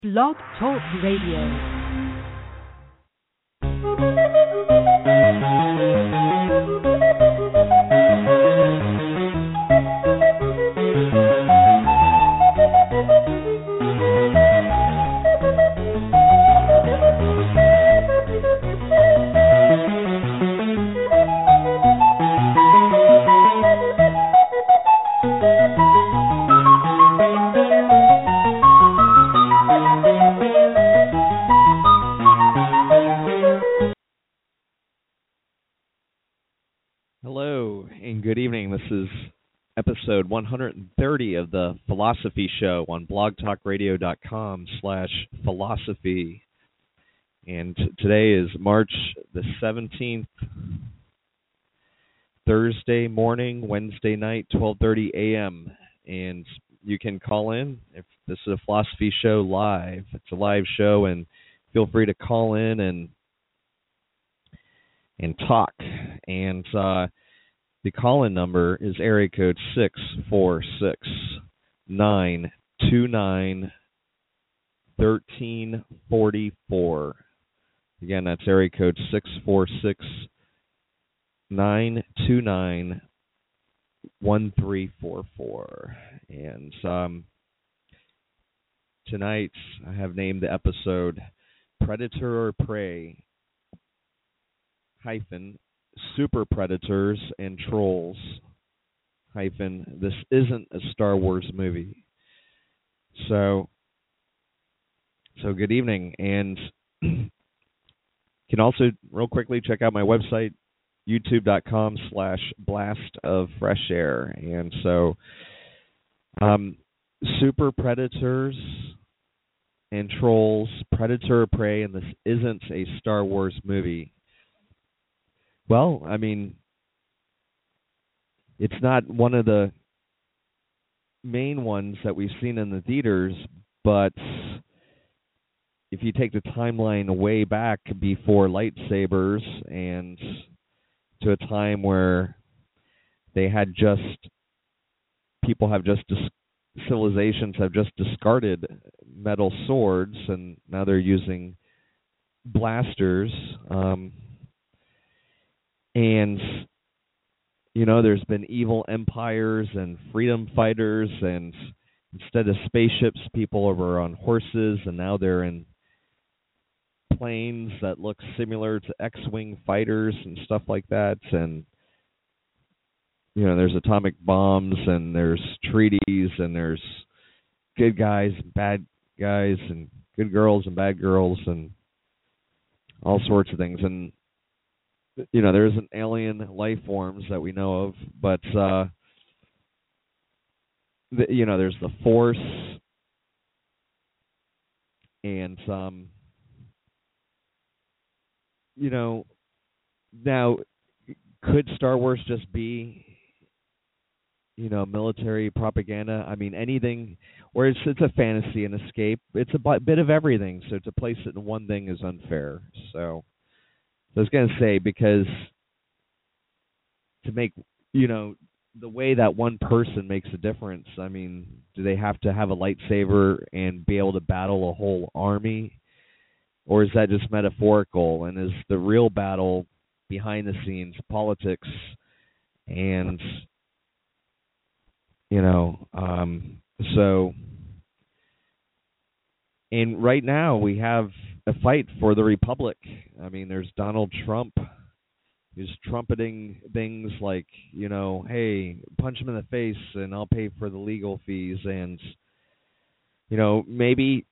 Blog Talk Radio. Hello and good evening. This is episode 130 of the Philosophy Show on blogtalkradio.com/philosophy. And today is March the 17th, Thursday morning, Wednesday night, 12:30 a.m. And you can call in if this is a Philosophy Show live. It's a live show, and feel free to call in and talk. And the call-in number is area code 646-929-1344. Again, that's area code 646-929-1344. And tonight I have named the episode Predator or Prey hyphen Super Predators and Trolls hyphen This Isn't a Star Wars Movie. So good evening, and you can also real quickly check out my website, youtube.com/blastoffreshair. And so Super Predators and Trolls, Predator or Prey, and This Isn't a Star Wars Movie. Well, I mean, it's not one of the main ones that we've seen in the theaters, but if you take the timeline way back before lightsabers and to a time where civilizations have just discarded metal swords and now they're using blasters, and, you know, there's been evil empires and freedom fighters, and instead of spaceships, people were on horses, and now they're in planes that look similar to X-Wing fighters and stuff like that. And, you know, there's atomic bombs, and there's treaties, and there's good guys and bad guys, and good girls and bad girls, and all sorts of things. And you know, there isn't alien life forms that we know of, but, you know, there's the Force, and, you know, now, could Star Wars just be, you know, military propaganda? I mean, anything, or it's a fantasy and escape. It's a bit of everything, so to place it in one thing is unfair, so I was going to say, because to make, you know, the way that one person makes a difference, I mean, do they have to have a lightsaber and be able to battle a whole army? Or is that just metaphorical? And is the real battle behind the scenes politics and, you know, so, and right now we have a fight for the Republic. I mean, there's Donald Trump who's trumpeting things like, you know, hey, punch him in the face and I'll pay for the legal fees. And, you know, maybe,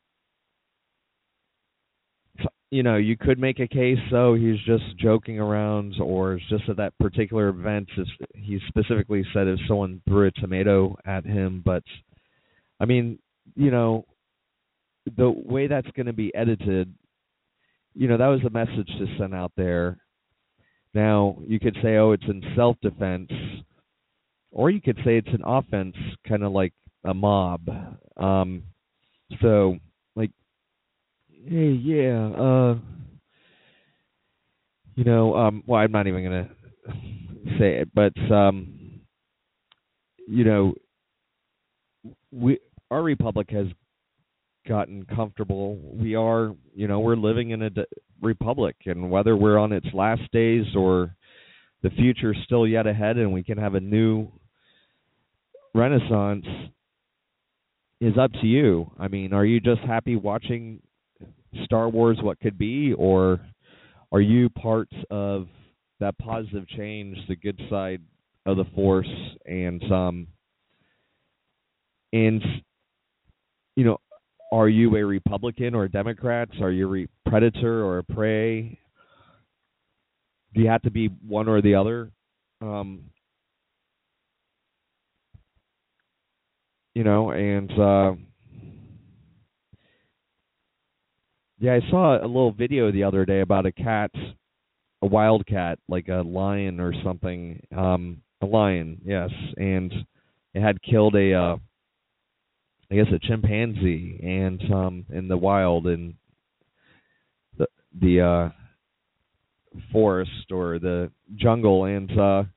you know, you could make a case, he's just joking around, or it's just at that particular event. He specifically said if someone threw a tomato at him. But, I mean, you know, the way that's going to be edited, you know, that was a message to send out there. Now, you could say, it's in self-defense, or you could say it's an offense, kind of like a mob. So, like, hey, yeah, you know, well, I'm not even going to say it, but, you know, our republic has gotten comfortable. We're living in a republic, and whether we're on its last days or the future still yet ahead and we can have a new renaissance is up to you. I mean, are you just happy watching Star Wars What Could Be, or are you part of that positive change, the good side of the Force, and are you a Republican or a Democrat? Are you a predator or a prey? Do you have to be one or the other? I saw a little video the other day about a cat, a wild cat, like a lion or something. A lion, yes, and it had killed a chimpanzee, and in the wild, in the forest or the jungle, and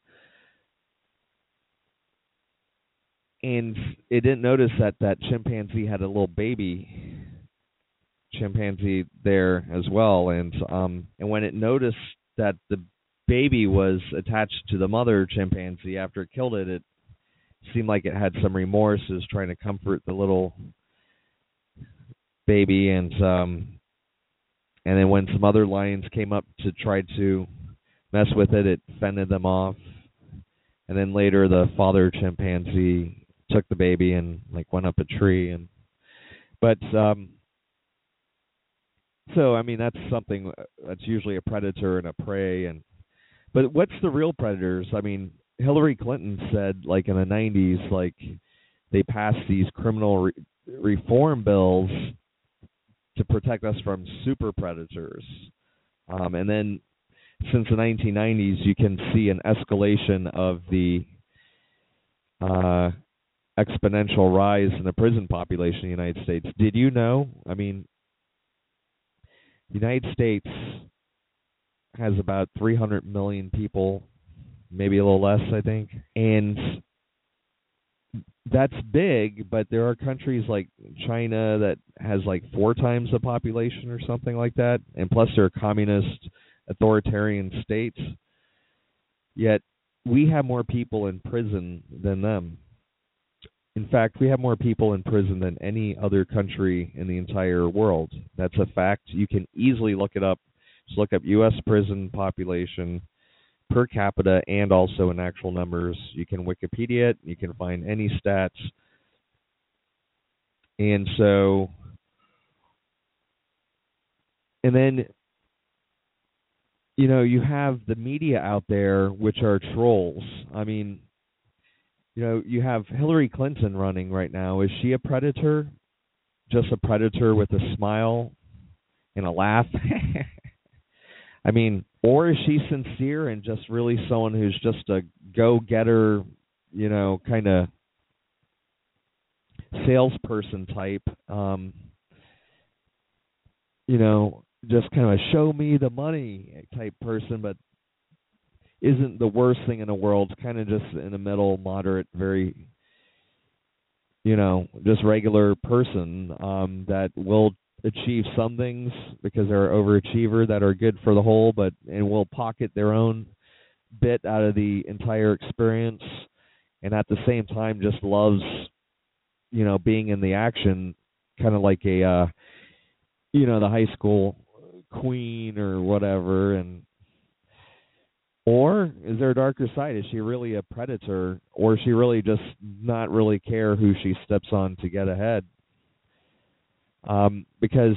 it didn't notice that chimpanzee had a little baby chimpanzee there as well, and when it noticed that the baby was attached to the mother chimpanzee after it killed it, it seemed like it had some remorse, it was trying to comfort the little baby, and then when some other lions came up to try to mess with it, it fended them off. And then later the father chimpanzee took the baby and went up a tree, so I mean that's something that's usually a predator and a prey, but what's the real predators? I mean, Hillary Clinton said in the 90s they passed these criminal reform bills to protect us from super predators. And then since the 1990s, you can see an escalation of the exponential rise in the prison population in the United States. Did you know? I mean, the United States has about 300 million people, maybe a little less, I think. And that's big, but there are countries like China that has 4 times the population or something like that, and plus they're communist, authoritarian states. Yet we have more people in prison than them. In fact, we have more people in prison than any other country in the entire world. That's a fact. You can easily look it up. Just look up U.S. prison population per capita and also in actual numbers. You can Wikipedia it. You can find any stats. And then, you have the media out there, which are trolls. I mean, you have Hillary Clinton running right now. Is she a predator? Just a predator with a smile and a laugh? I mean, or is she sincere and just really someone who's just a go-getter, kind of salesperson type, just kind of a show me the money type person, but isn't the worst thing in the world, kind of just in the middle, moderate, very, just regular person that will achieve some things because they're an overachiever that are good for the whole, and will pocket their own bit out of the entire experience, and at the same time just loves, being in the action, kind of like a, the high school queen or whatever, or is there a darker side? Is she really a predator, or is she really just not really care who she steps on to get ahead? Because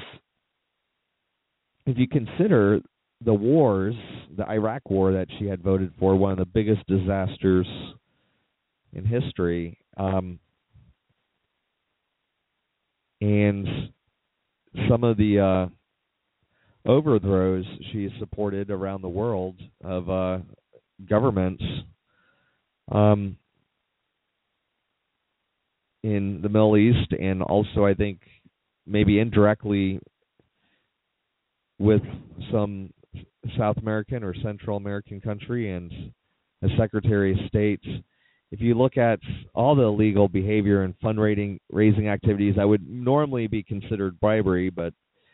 if you consider the wars, the Iraq War that she had voted for, one of the biggest disasters in history, and some of the overthrows she supported around the world of governments in the Middle East, and also I think maybe indirectly with some South American or Central American country, and a Secretary of State if you look at all the illegal behavior and fundraising activities, that would normally be considered bribery, but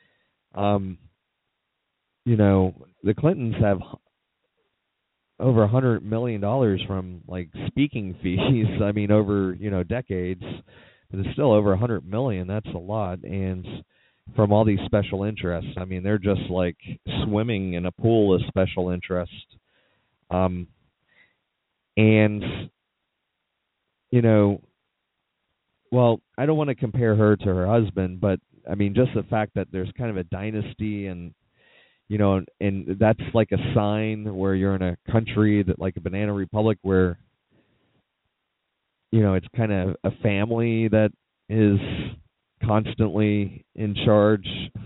the Clintons have over $100 million from like speaking fees. I mean, over decades, but it's still over $100 million. That's a lot, and from all these special interests. I mean, they're just like swimming in a pool of special interest. And well, I don't want to compare her to her husband, but I mean, just the fact that there's kind of a dynasty, and and that's like a sign where you're in a country that, like a banana republic, where it's kind of a family that is constantly in charge.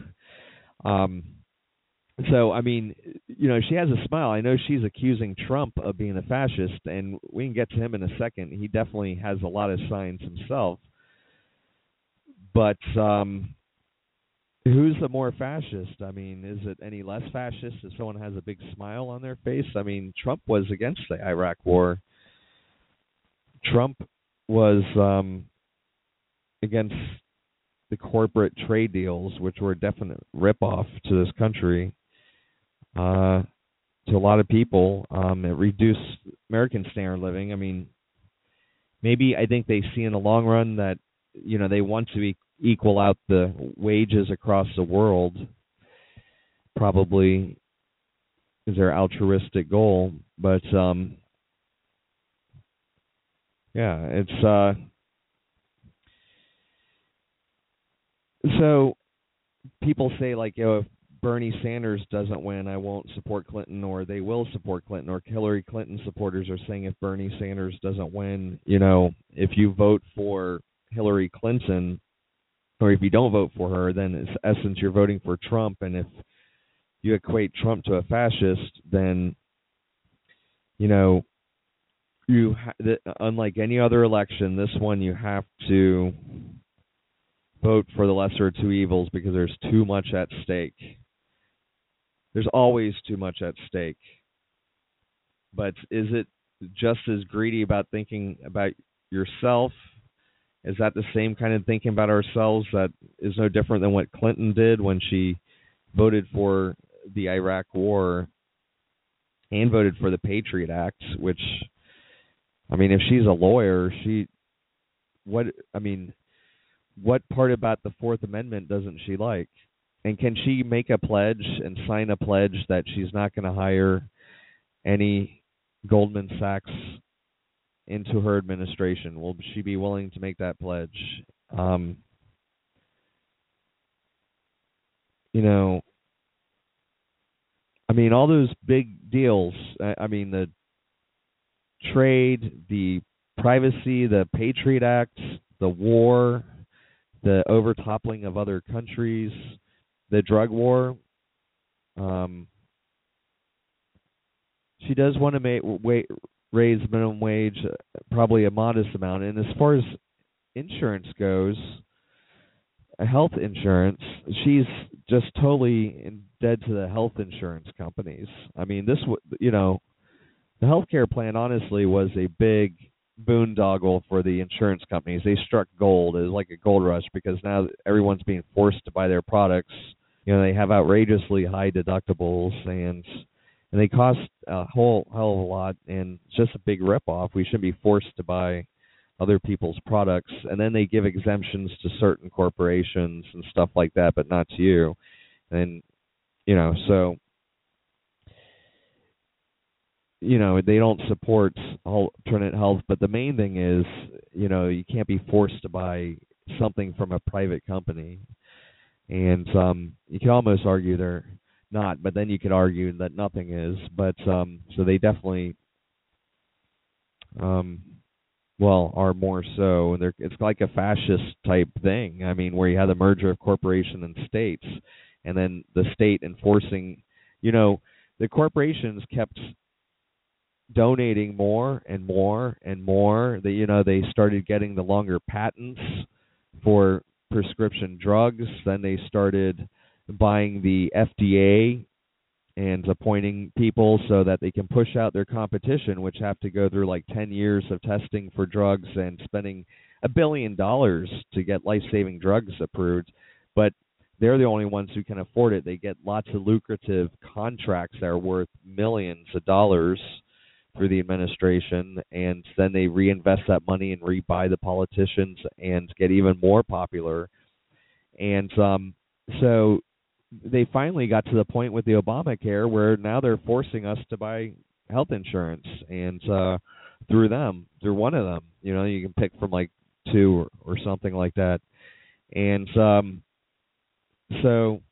So I mean, she has a smile. I know she's accusing Trump of being a fascist, and we can get to him in a second. He definitely has a lot of signs himself. But who's the more fascist? I mean, is it any less fascist if someone has a big smile on their face? I mean, Trump was against the Iraq War. Trump was against the corporate trade deals, which were a definite ripoff to this country. To a lot of people, it reduced American standard of living. I mean, maybe I think they see in the long run that they want to equal out the wages across the world. Probably is their altruistic goal, but yeah, it's so people say, like, if Bernie Sanders doesn't win, I won't support Clinton, or they will support Clinton, or Hillary Clinton supporters are saying if Bernie Sanders doesn't win, if you vote for Hillary Clinton, or if you don't vote for her, then in essence you're voting for Trump, and if you equate Trump to a fascist, then unlike any other election, this one you have to vote for the lesser of two evils because there's too much at stake. There's always too much at stake. But is it just as greedy about thinking about yourself? Is that the same kind of thinking about ourselves that is no different than what Clinton did when she voted for the Iraq War and voted for the Patriot Act, which, I mean, if she's a lawyer, what part about the Fourth Amendment doesn't she like? And can she make a pledge and sign a pledge that she's not going to hire any Goldman Sachs into her administration? Will she be willing to make that pledge? I mean, all those big deals, I mean, the trade, the privacy, the Patriot Act, the war, the overtoppling of other countries, the drug war. She does want to raise minimum wage, probably a modest amount. And as far as insurance goes, health insurance, she's just totally dead to the health insurance companies. I mean, the healthcare plan honestly was a big boondoggle for the insurance companies. They struck gold. It was like a gold rush because now everyone's being forced to buy their products. They have outrageously high deductibles, and they cost a whole hell of a lot, and it's just a big ripoff. We shouldn't be forced to buy other people's products, and then they give exemptions to certain corporations and stuff like that, but not to you. And so they don't support alternate health, but the main thing is, you can't be forced to buy something from a private company. And you can almost argue they're not, but then you could argue that nothing is. But so they definitely, are more so. It's like a fascist type thing. I mean, where you have the merger of corporation and states, and then the state enforcing, the corporations kept donating more and more and more. They started getting the longer patents for prescription drugs. Then they started buying the FDA and appointing people so that they can push out their competition, which have to go through like 10 years of testing for drugs and spending $1 billion to get life-saving drugs approved. But they're the only ones who can afford it. They get lots of lucrative contracts that are worth millions of dollars through the administration, and then they reinvest that money and rebuy the politicians and get even more popular. And so they finally got to the point with the Obamacare where now they're forcing us to buy health insurance, and through one of them. You can pick from like two or something like that. And so,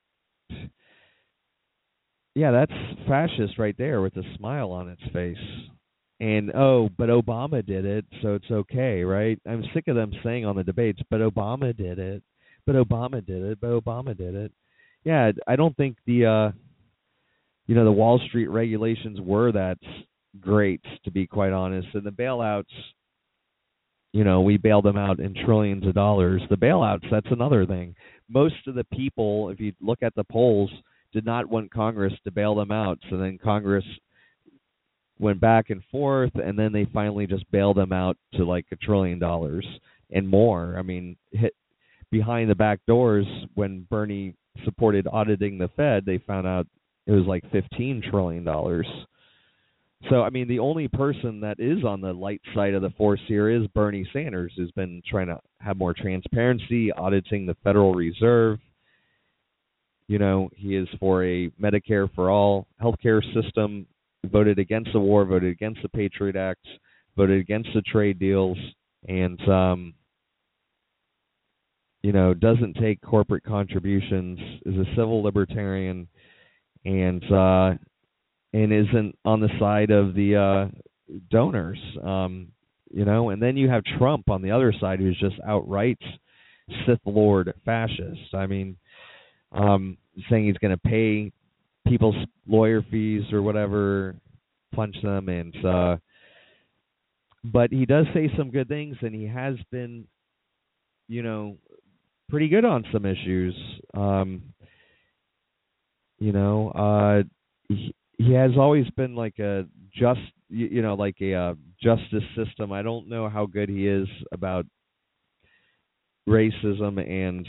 yeah, that's fascist right there with a smile on its face. And, but Obama did it, so it's okay, right? I'm sick of them saying on the debates, but Obama did it, but Obama did it, but Obama did it. Yeah, I don't think the Wall Street regulations were that great, to be quite honest. And the bailouts, we bailed them out in trillions of dollars. The bailouts, that's another thing. Most of the people, if you look at the polls, did not want Congress to bail them out. So then Congress went back and forth, and then they finally just bailed them out to like $1 trillion and more. I mean, hit behind the back doors when Bernie supported auditing the Fed, they found out it was like $15 trillion. So, I mean, the only person that is on the light side of the force here is Bernie Sanders, who's been trying to have more transparency, auditing the Federal Reserve. He is for a Medicare for all healthcare system, voted against the war, voted against the Patriot Act, voted against the trade deals, and, doesn't take corporate contributions, is a civil libertarian, and isn't on the side of the donors, and then you have Trump on the other side, who's just outright Sith Lord fascist. I mean, saying he's going to pay people's lawyer fees or whatever, punch them, and but he does say some good things, and he has been, pretty good on some issues. He has always been like a justice system. I don't know how good he is about racism and,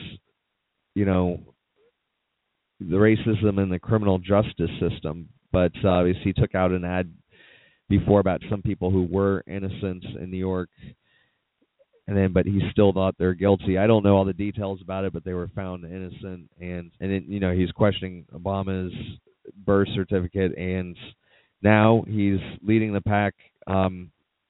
the racism in the criminal justice system. But he took out an ad before about some people who were innocent in New York, but he still thought they're guilty. I don't know all the details about it, but they were found innocent, and he's questioning Obama's birth certificate, and now he's leading the pack, and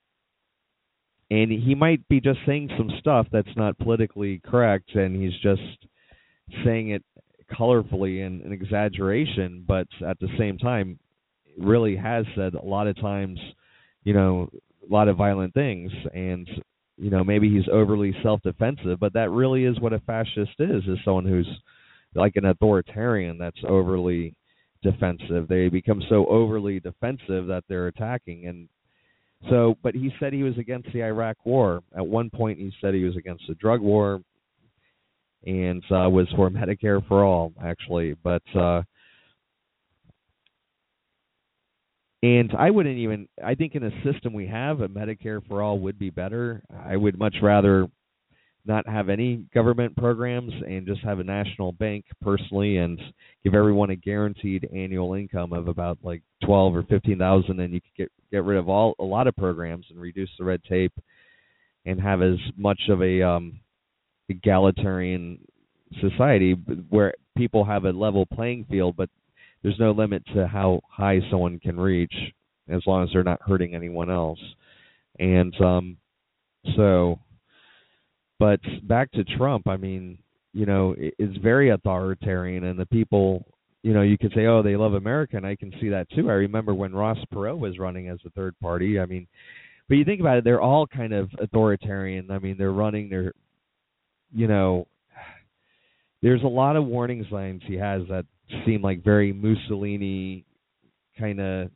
he might be just saying some stuff that's not politically correct, and he's just saying it colorfully and an exaggeration, but at the same time really has said a lot of times, a lot of violent things, and maybe he's overly self-defensive, but that really is what a fascist is someone who's like an authoritarian that's overly defensive. They become so overly defensive that they're attacking. And so, but he said he was against the Iraq war. At one point he said he was against the drug war and was for Medicare for all, actually. But and I think in a system we have, a Medicare for all would be better. I would much rather not have any government programs and just have a national bank personally, and give everyone a guaranteed annual income of about like $12,000 or $15,000, and you could get rid of a lot of programs and reduce the red tape and have as much of a egalitarian society where people have a level playing field, but there's no limit to how high someone can reach as long as they're not hurting anyone else. And but back to Trump, I mean, it's very authoritarian, and the people, you could say, oh, they love America, and I can see that too. I remember when Ross Perot was running as a third party. I mean, but you think about it, they're all kind of authoritarian. I mean, there's a lot of warning signs he has that seem like very Mussolini kind of,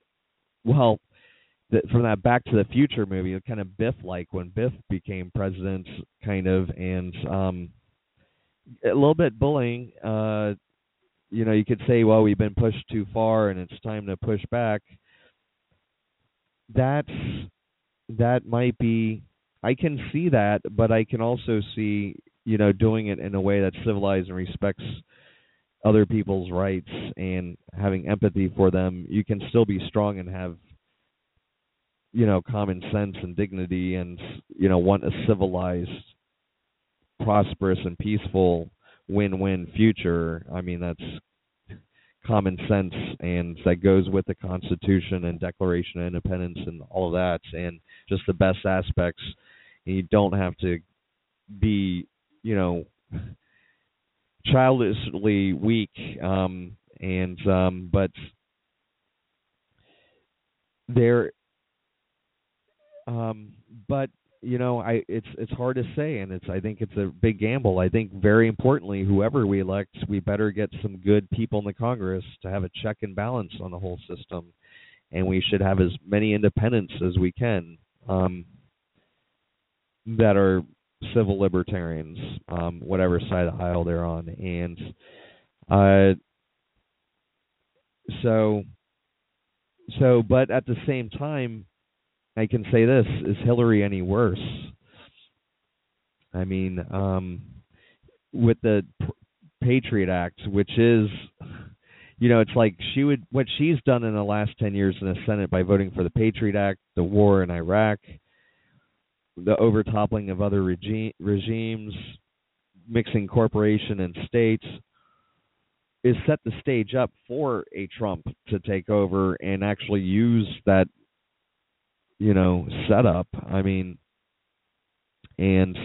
from that Back to the Future movie, kind of Biff-like when Biff became president, kind of, and a little bit bullying, you could say, well, we've been pushed too far and it's time to push back. That might be, I can see that, but I can also see, doing it in a way that's civilized and respects other people's rights and having empathy for them. You can still be strong and have, common sense and dignity and, want a civilized, prosperous and peaceful win-win future. I mean, that's common sense, and that goes with the Constitution and Declaration of Independence and all of that, and just the best aspects. And you don't have to be, childishly weak, but there, but it's hard to say, and I think it's a big gamble. I think very importantly, whoever we elect, we better get some good people in the Congress to have a check and balance on the whole system, and we should have as many independents as we can that are civil libertarians, whatever side of the aisle they're on, and but at the same time, I can say this: is Hillary any worse? I mean, with the Patriot Act, which is, it's like what she's done in the last 10 years in the Senate by voting for the Patriot Act, the war in Iraq, the overtoppling of other regimes, mixing corporation and states, is set the stage up for a Trump to take over and actually use that, setup. I mean, and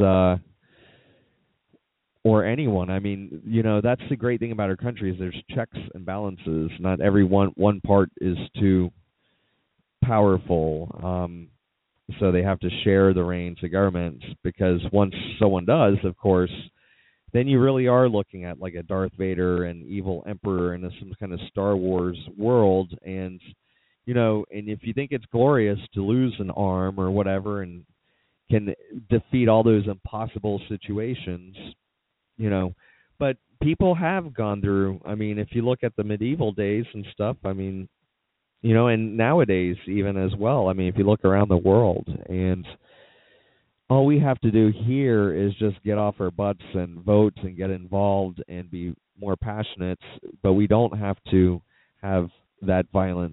or anyone. I mean, that's the great thing about our country is there's checks and balances. Not every one part is too powerful. So they have to share the reins of government, because once someone does, of course, then you really are looking at like a Darth Vader and evil emperor in some kind of Star Wars world. And, and if you think it's glorious to lose an arm or whatever and can defeat all those impossible situations, but people have gone through, I mean, if you look at the medieval days and stuff, I mean, and nowadays even as well. I mean, if you look around the world, and all we have to do here is just get off our butts and vote and get involved and be more passionate, but we don't have to have that violence.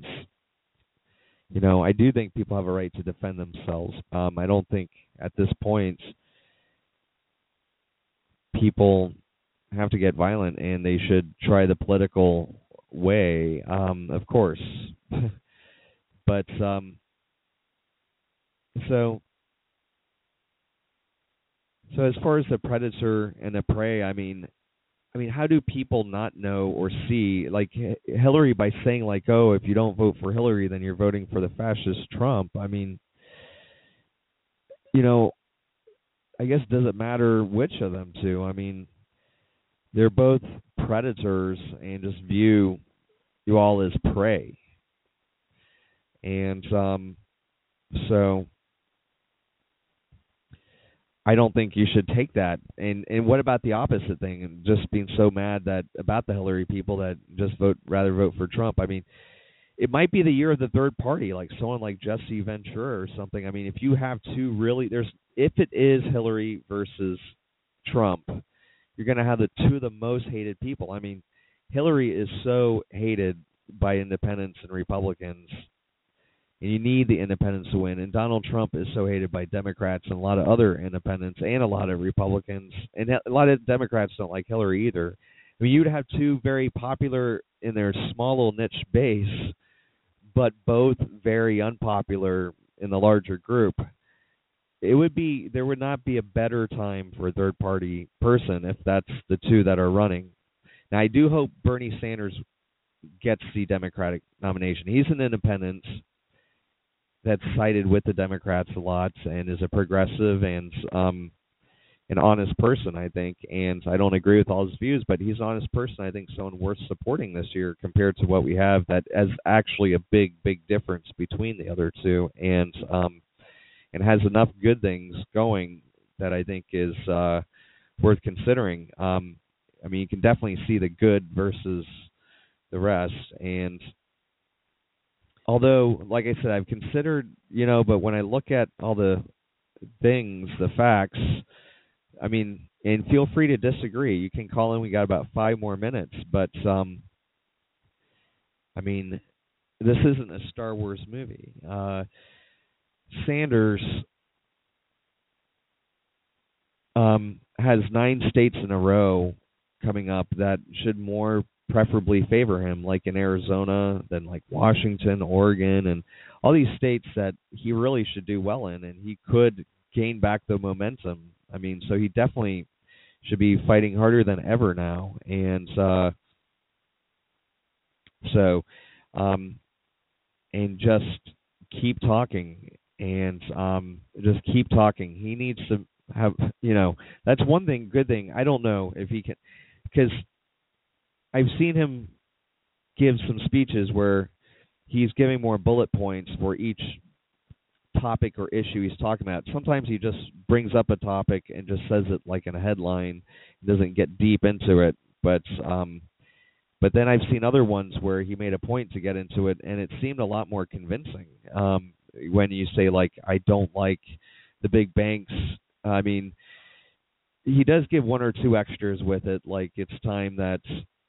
I do think people have a right to defend themselves. I don't think at this point people have to get violent, and they should try the political way, of course. But so as far as the predator and the prey, I mean, how do people not know or see, like Hillary, by saying like, oh, if you don't vote for Hillary, then you're voting for the fascist Trump? I mean, I guess does it matter which of them two? I mean, they're both predators and just view you all as prey. And so I don't think you should take that. And what about the opposite thing, and just being so mad about the Hillary people that just rather vote for Trump? I mean, it might be the year of the third party, like someone like Jesse Ventura or something. I mean, if you have two really, if it is Hillary versus Trump, you're going to have the two of the most hated people. I mean, Hillary is so hated by independents and Republicans, and you need the independents to win. And Donald Trump is so hated by Democrats and a lot of other independents and a lot of Republicans. And a lot of Democrats don't like Hillary either. I mean, you'd have two very popular in their small little niche base, but both very unpopular in the larger group. There would not be a better time for a third party person if that's the two that are running. Now, I do hope Bernie Sanders gets the Democratic nomination. He's an independent that's sided with the Democrats a lot and is a progressive and an honest person, I think. And I don't agree with all his views, but he's an honest person. I think someone worth supporting this year compared to what we have that has actually a big, big difference between the other two, and has enough good things going that I think is worth considering. I mean, you can definitely see the good versus the rest. And although, like I said, I've considered, but when I look at all the things, the facts, I mean, and feel free to disagree. You can call in. We got about 5 more minutes, but I mean, this isn't a Star Wars movie. Sanders has 9 states in a row coming up that should more preferably favor him, like in Arizona, then like Washington, Oregon, and all these states that he really should do well in, and he could gain back the momentum. I mean, so he definitely should be fighting harder than ever now. And and just keep talking, and just keep talking. He needs to have, that's one thing, good thing. I don't know if he can, because I've seen him give some speeches where he's giving more bullet points for each topic or issue he's talking about. Sometimes he just brings up a topic and just says it like in a headline, doesn't get deep into it. But then I've seen other ones where he made a point to get into it, and it seemed a lot more convincing. When you say, like, I don't like the big banks, I mean, he does give 1 or 2 extras with it, like it's time that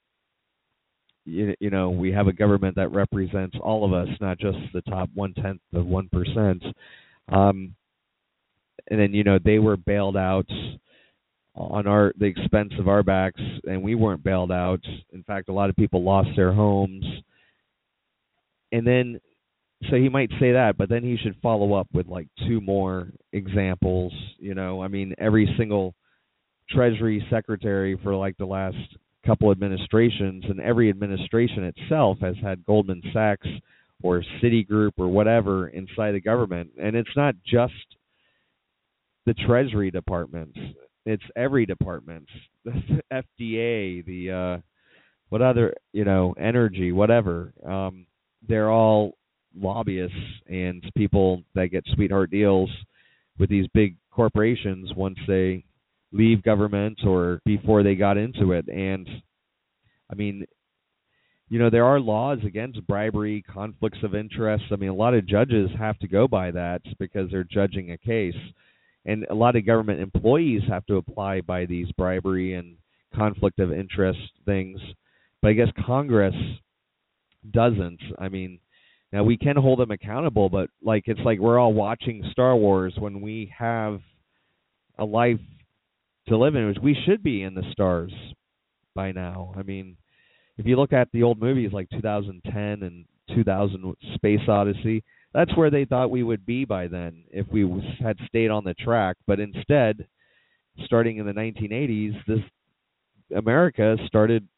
we have a government that represents all of us, not just the top 1/10 of 1%. And then they were bailed out on the expense of our backs, and we weren't bailed out. In fact, a lot of people lost their homes. And then, so he might say that, but then he should follow up with like 2 more examples. I mean, every single Treasury Secretary for like the last couple administrations, and every administration itself has had Goldman Sachs or Citigroup or whatever inside the government. And it's not just the Treasury departments. It's every department, the FDA, the what other, energy, whatever. They're all lobbyists and people that get sweetheart deals with these big corporations once they leave government or before they got into it. And I mean, there are laws against bribery, conflicts of interest. I mean, a lot of judges have to go by that because they're judging a case. And a lot of government employees have to apply by these bribery and conflict of interest things. But I guess Congress doesn't. I mean, now we can hold them accountable, but it's like we're all watching Star Wars when we have a life to live in, which we should be in the stars by now. I mean, if you look at the old movies like 2010 and 2000 Space Odyssey, that's where they thought we would be by then if we had stayed on the track. But instead, starting in the 1980s, this America started,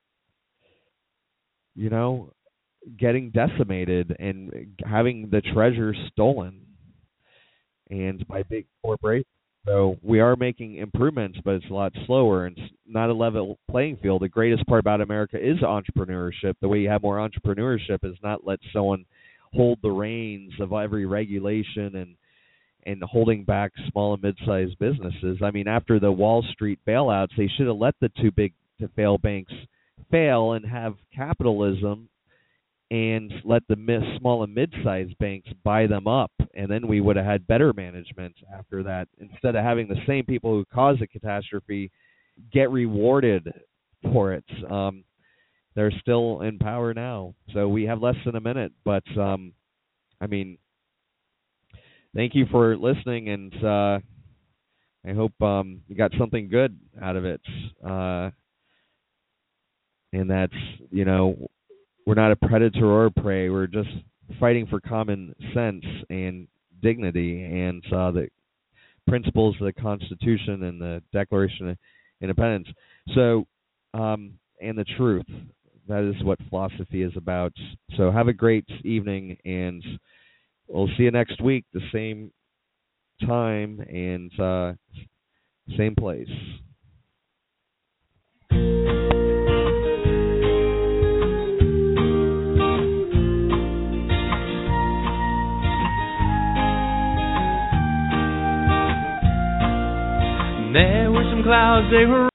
getting decimated and having the treasure stolen, and by big corporations. So we are making improvements, but it's a lot slower, and it's not a level playing field. The greatest part about America is entrepreneurship. The way you have more entrepreneurship is not let someone hold the reins of every regulation and holding back small and mid-sized businesses. I mean, after the Wall Street bailouts, they should have let the too big to fail banks fail and have capitalism and let the small and mid-sized banks buy them up, and then we would have had better management after that, instead of having the same people who caused the catastrophe get rewarded for it. They're still in power now. So we have less than a minute, but I mean, thank you for listening, and I hope you got something good out of it. And that's, we're not a predator or a prey. We're just fighting for common sense and dignity and the principles of the Constitution and the Declaration of Independence. So, and the truth. That is what philosophy is about. So have a great evening, and we'll see you next week, the same time and same place. There were some clouds, they were